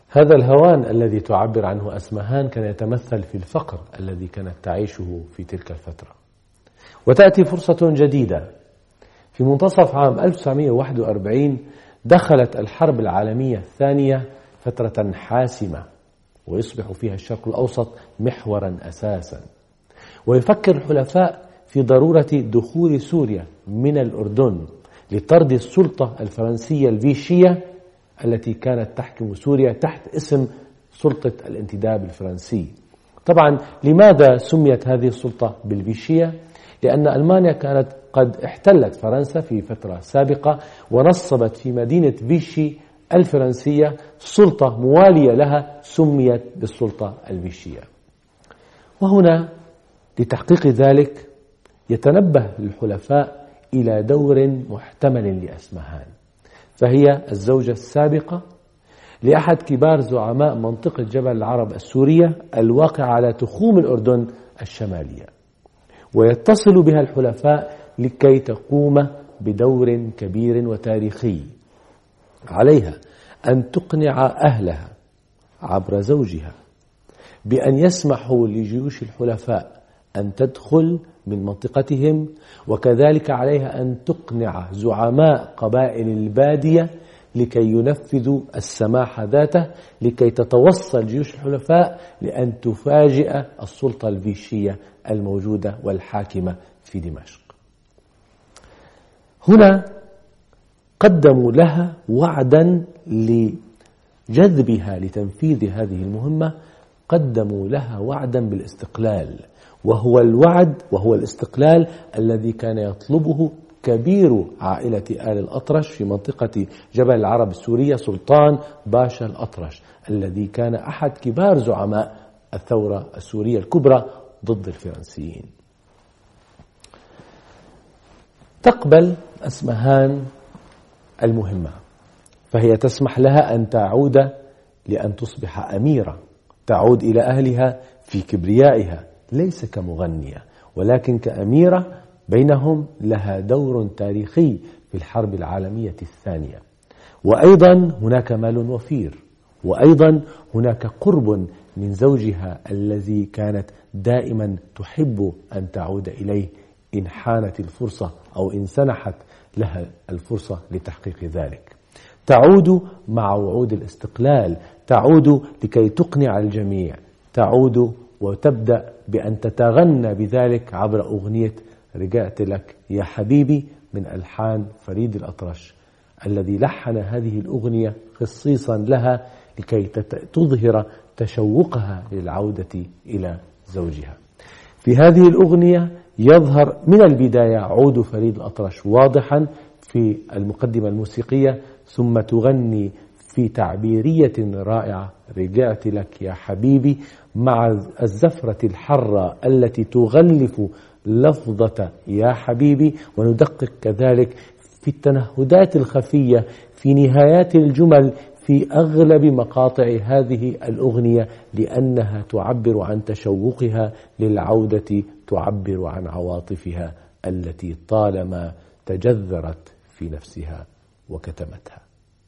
هذا الهوان الذي تعبر عنه أسمهان كان يتمثل في الفقر الذي كانت تعيشه في تلك الفترة. وتأتي فرصة جديدة. في منتصف عام 1941 دخلت الحرب العالمية الثانية فترة حاسمة، ويصبح فيها الشرق الأوسط محورا أساسا. ويفكر الحلفاء في ضرورة دخول سوريا من الأردن لطرد السلطة الفرنسية الفيشية التي كانت تحكم سوريا تحت اسم سلطة الانتداب الفرنسي. طبعا لماذا سميت هذه السلطة بالفيشية؟ لأن ألمانيا كانت قد احتلت فرنسا في فترة سابقة ونصبت في مدينة فيشي الفرنسية سلطة موالية لها سميت بالسلطة الفيشية. وهنا لتحقيق ذلك يتنبه الحلفاء إلى دور محتمل لأسمهان، فهي الزوجة السابقة لأحد كبار زعماء منطقة جبل العرب السورية الواقعة على تخوم الأردن الشمالية، ويتصل بها الحلفاء لكي تقوم بدور كبير وتاريخي. عليها أن تقنع أهلها عبر زوجها بأن يسمحوا لجيوش الحلفاء أن تدخل من منطقتهم، وكذلك عليها أن تقنع زعماء قبائل البادية لكي ينفذوا السماح ذاته، لكي تتوصل جيوش الحلفاء لأن تفاجئ السلطة الفيشية الموجودة والحاكمة في دمشق. هنا قدموا لها وعدا لجذبها لتنفيذ هذه المهمة، قدموا لها وعدا بالاستقلال، وهو الاستقلال الذي كان يطلبه كبير عائلة آل الأطرش في منطقة جبل العرب السورية، سلطان باشا الأطرش، الذي كان أحد كبار زعماء الثورة السورية الكبرى ضد الفرنسيين. تقبل أسمهان المهمة، فهي تسمح لها أن تعود لأن تصبح أميرة، تعود إلى أهلها في كبريائها، ليس كمغنية ولكن كأميرة. بينهم لها دور تاريخي في الحرب العالمية الثانية. وأيضا هناك مال وفير، وأيضا هناك قرب من زوجها الذي كانت دائما تحب أن تعود إليه إن حانت الفرصة أو إن سنحت لها الفرصة لتحقيق ذلك. تعود مع وعود الاستقلال، تعود لكي تقنع الجميع، تعود وتبدأ بأن تتغنى بذلك عبر أغنية رجعت لك يا حبيبي من ألحان فريد الأطرش، الذي لحن هذه الأغنية خصيصا لها لكي تظهر تشوقها للعودة إلى زوجها. في هذه الأغنية يظهر من البداية عود فريد الأطرش واضحا في المقدمة الموسيقية، ثم تغني في تعبيرية رائعة رجعت لك يا حبيبي مع الزفرة الحرة التي تغلف لفظة يا حبيبي. وندقق كذلك في التنهدات الخفية في نهايات الجمل في أغلب مقاطع هذه الأغنية، لأنها تعبر عن تشوقها للعودة، تعبر عن عواطفها التي طالما تجذرت في نفسها وكتمتها.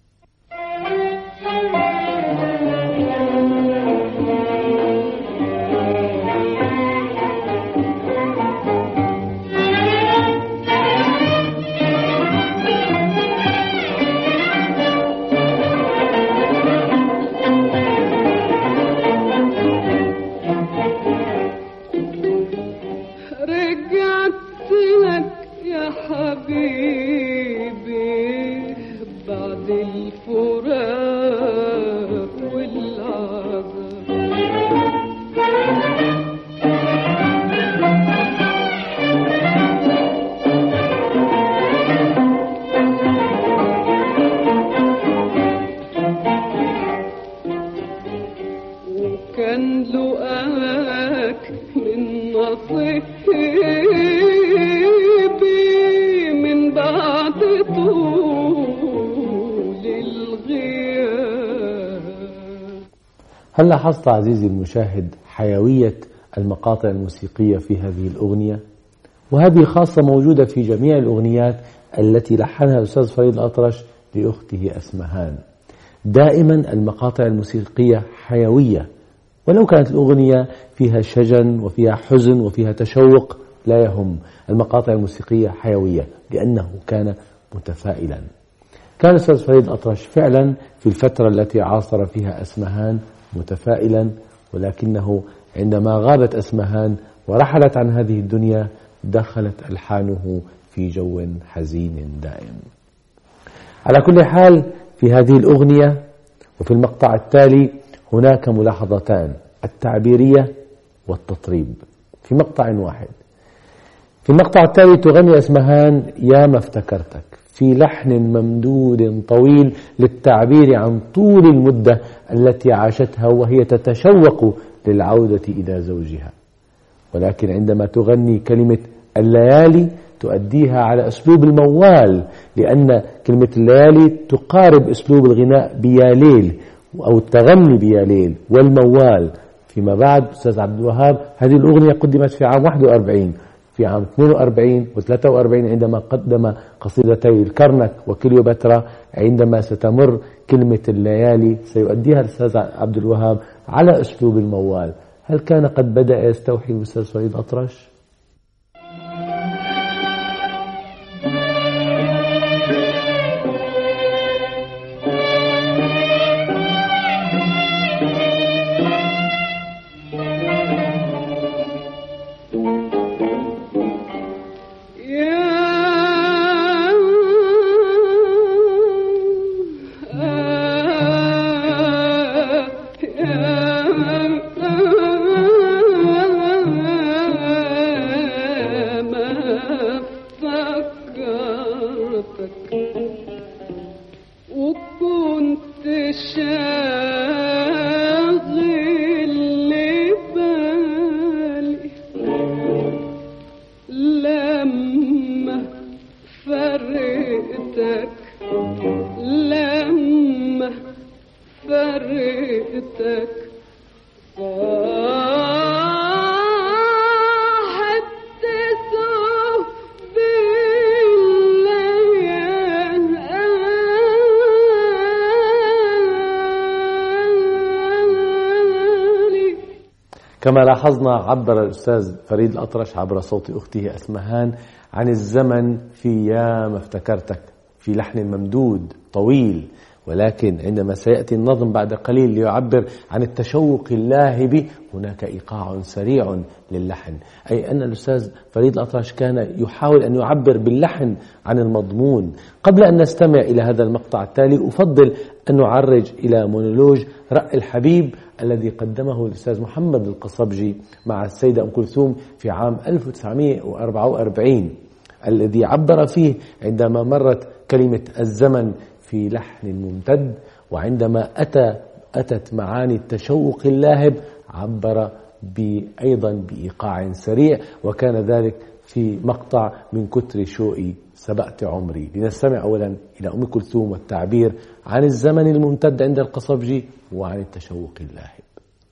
هل لاحظت عزيزي المشاهد حيوية المقاطع الموسيقية في هذه الأغنية؟ وهذه خاصة موجودة في جميع الأغنيات التي لحنها الأستاذ فريد الأطرش لأخته أسمهان. دائما المقاطع الموسيقية حيوية، ولو كانت الأغنية فيها شجن وفيها حزن وفيها تشوق لا يهم، المقاطع الموسيقية حيوية لأنه كان متفائلا. كان الأستاذ فريد الأطرش فعلا في الفترة التي عاصر فيها أسمهان متفائلا، ولكنه عندما غابت أسمهان ورحلت عن هذه الدنيا دخلت ألحانه في جو حزين دائم. على كل حال في هذه الأغنية وفي المقطع التالي هناك ملاحظتان: التعبيرية والتطريب في مقطع واحد. في المقطع التالي تغني أسمهان يا ما افتكرتك في لحن ممدود طويل للتعبير عن طول المدة التي عاشتها وهي تتشوق للعودة إلى زوجها، ولكن عندما تغني كلمة الليالي تؤديها على أسلوب الموال، لأن كلمة الليالي تقارب أسلوب الغناء بياليل أو التغني بياليل والموال. فيما بعد أستاذ عبد الوهاب هذه الأغنية قدمت في عام 41، في عام 42 و43 عندما قدم قصيدتي الكرنك وكليوباترا، عندما ستمر كلمة الليالي سيؤديها الأستاذ عبد الوهاب على أسلوب الموال. هل كان قد بدأ يستوحي الأستاذ فريد الأطرش؟ كما لاحظنا عبر الأستاذ فريد الأطرش عبر صوت أخته أسمهان عن الزمن في يا ما افتكرتك في لحن ممدود طويل، ولكن عندما سيأتي النظم بعد قليل ليعبر عن التشوق اللاهب هناك إيقاع سريع للحن، أي أن الأستاذ فريد الأطرش كان يحاول أن يعبر باللحن عن المضمون. قبل أن نستمع إلى هذا المقطع التالي أفضل أن نعرج إلى مونولوج رأي الحبيب الذي قدمه الأستاذ محمد القصبجي مع السيدة أم كلثوم في عام 1944، الذي عبر فيه عندما مرت كلمة الزمن في لحن ممتد، وعندما أتت معاني التشوق اللاهب عبر أيضا بإيقاع سريع، وكان ذلك في مقطع من كتر شوقي سبقت عمري. لنستمع أولا إلى أم كلثوم والتعبير عن الزمن الممتد عند القصبجي وعن التشوق اللاهب.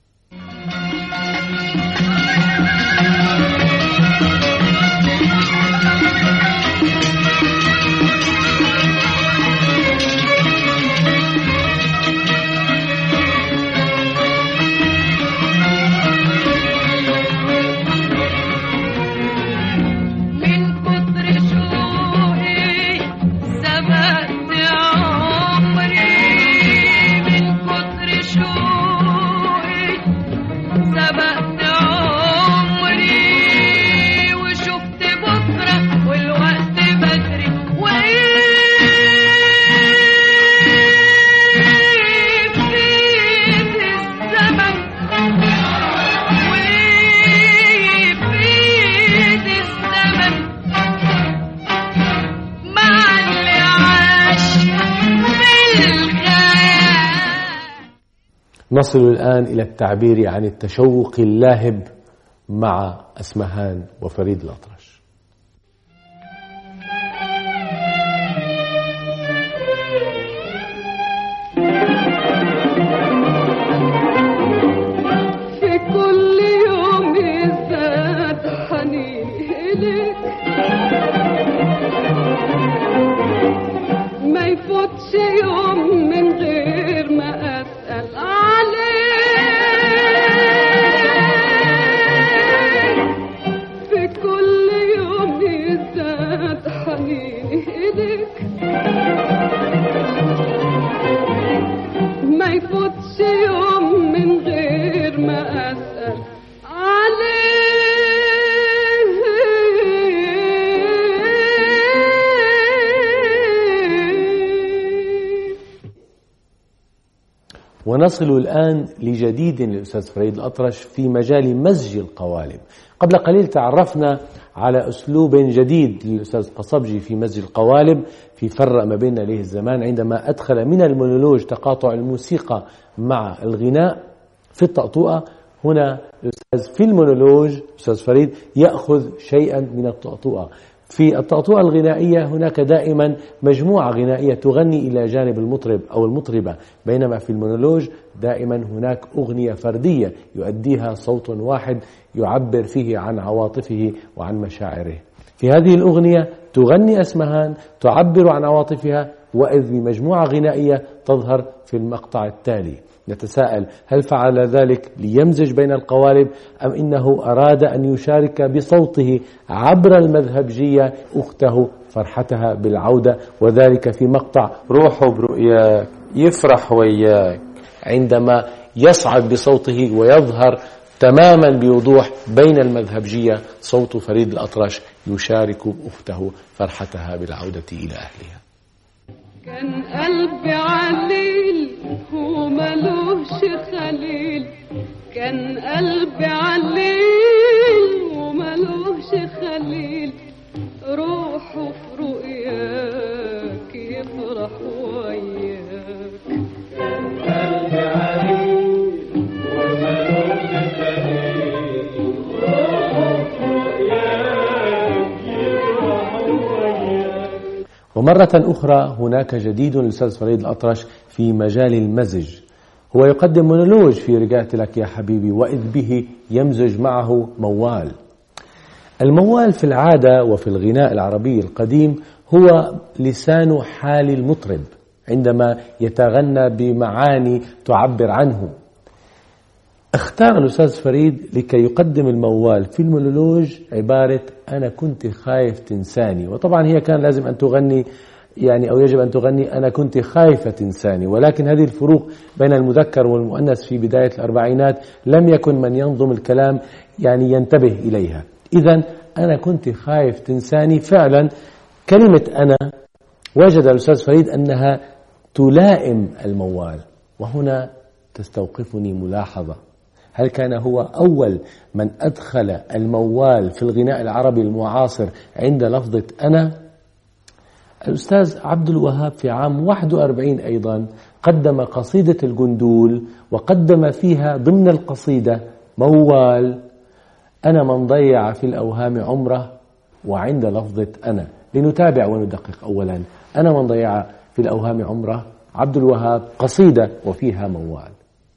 نصل الآن إلى التعبير عن التشوق اللاهب مع أسمهان وفريد الأطرش. في كل يوم يزداد حنيني إليك، ما يفوتش يوم من غير يفوتش يوم من غير ما أسأل ونصل الآن لجديد للأستاذ فريد الأطرش في مجال مزج القوالب. قبل قليل تعرفنا على أسلوب جديد للأستاذ قصبجي في مزج القوالب، في فرق ما بين ليه الزمان، عندما أدخل من المونولوج تقاطع الموسيقى مع الغناء في الطقطوقة. هنا الأستاذ في المونولوج أستاذ فريد يأخذ شيئا من الطقطوقة. في الطقطوقة الغنائية هناك دائما مجموعة غنائية تغني إلى جانب المطرب أو المطربة، بينما في المونولوج دائما هناك أغنية فردية يؤديها صوت واحد يعبر فيه عن عواطفه وعن مشاعره. في هذه الأغنية تغني أسمهان تعبر عن عواطفها، وإذ بمجموعة غنائية تظهر في المقطع التالي. نتساءل هل فعل ذلك ليمزج بين القوالب أم إنه أراد أن يشارك بصوته عبر المذهبجية أخته فرحتها بالعودة، وذلك في مقطع روحه برؤياك يفرح وياك، عندما يصعد بصوته ويظهر تماما بوضوح بين المذهبجية صوت فريد الأطرش يشارك أخته فرحتها بالعودة إلى أهلها. كان قلبي عليل وملوش خليل، كان قلبي عليل وملوش خليل، روحه في رؤياك يفرح وياك. كان قلبي عليل وملوش خليل، روحه في رؤياك يفرح وياك. ومرة أخرى هناك جديد للأستاذ فريد الأطرش في مجال المزج. هو يقدم مونولوج في رجعت لك يا حبيبي، وإذ به يمزج معه موال. الموال في العادة وفي الغناء العربي القديم هو لسان حال المطرب عندما يتغنى بمعاني تعبر عنه. اختار الأستاذ فريد لكي يقدم الموال في المونولوج عبارة أنا كنت خايف تنساني، وطبعا هي كان لازم أن تغني أو يجب أن تغني أنا كنت خايفة تنساني، ولكن هذه الفروق بين المذكر والمؤنث في بداية الأربعينات لم يكن من ينظم الكلام ينتبه إليها. إذن أنا كنت خايف تنساني، فعلا كلمة أنا وجد الأستاذ فريد أنها تلائم الموال. وهنا تستوقفني ملاحظة، هل كان هو أول من أدخل الموال في الغناء العربي المعاصر عند لفظة أنا؟ الأستاذ عبد الوهاب في عام 41 أيضا قدم قصيدة الجندول، وقدم فيها ضمن القصيدة موال أنا من ضيع في الأوهام عمره وعند لفظة أنا. لنتابع وندقق أولا. أنا من ضيع في الأوهام عمره، عبد الوهاب، قصيدة وفيها موال.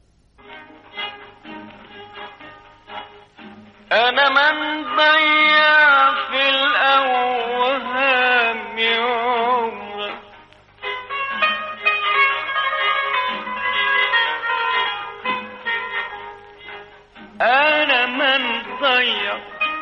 أنا من ضيع في الأوهام عمره أنا من ضيع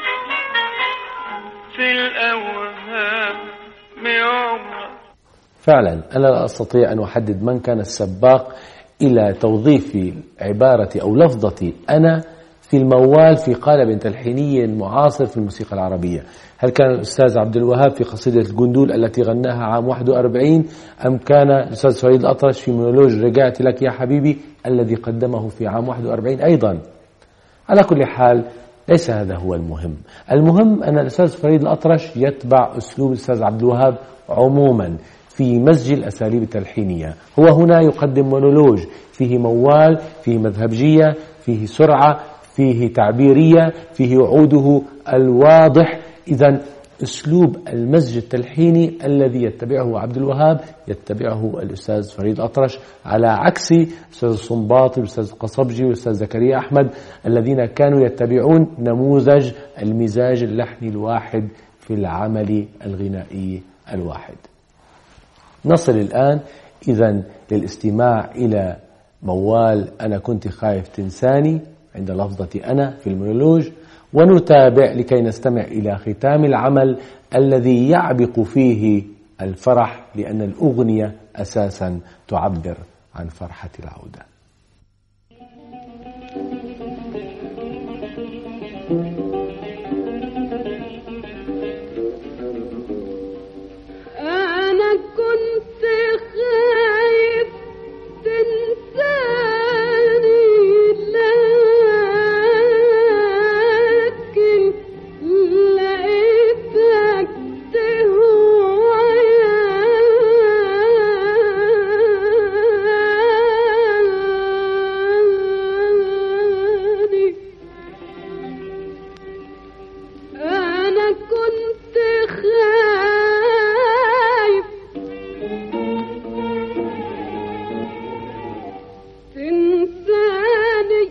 في الأوهام عمره. فعلا أنا لا أستطيع أن أحدد من كان السباق إلى توظيف عبارة أو لفظة أنا في الموال في قالب تلحيني معاصر في الموسيقى العربية. هل كان الأستاذ عبد الوهاب في قصيدة الجندول التي غناها عام 41، أم كان الأستاذ فريد الأطرش في مونولوج رجعت لك يا حبيبي الذي قدمه في عام 41 أيضا؟ على كل حال ليس هذا هو المهم. المهم أن الأستاذ فريد الأطرش يتبع أسلوب الأستاذ عبد الوهاب عموما في مزج الأساليب التلحينية. هو هنا يقدم مونولوج فيه موال، فيه مذهبجية، فيه سرعة، فيه تعبيرية، فيه عوده الواضح. إذن أسلوب المزج التلحيني الذي يتبعه عبد الوهاب يتبعه الأستاذ فريد الأطرش، على عكس الأستاذ الصنباطي والأستاذ قصبجي والأستاذ زكريا أحمد الذين كانوا يتبعون نموذج المزاج اللحني الواحد في العمل الغنائي الواحد. نصل الآن إذن للاستماع إلى موال أنا كنت خايف تنساني عند لفظة أنا في المونولوج، ونتابع لكي نستمع إلى ختام العمل الذي يعبق فيه الفرح، لأن الأغنية أساسا تعبر عن فرحة العودة. أنا كنت خايف تنساني، لكن لقيتك تهواني. أنا كنت خايف تنساني،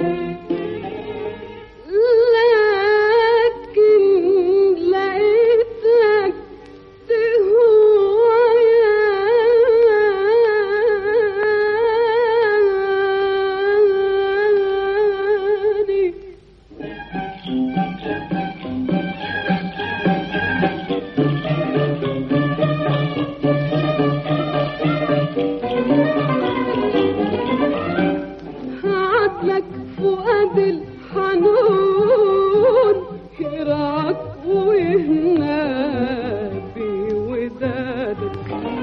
لكن لقيتك تهواني. عقلك فؤاد الحنون يرعاك ويهنى في ودادك،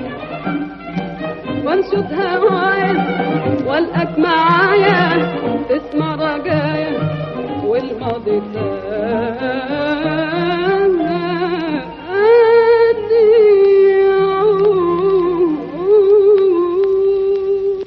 وانشد هوايا والقاك معايا تسمع رجايا والماضي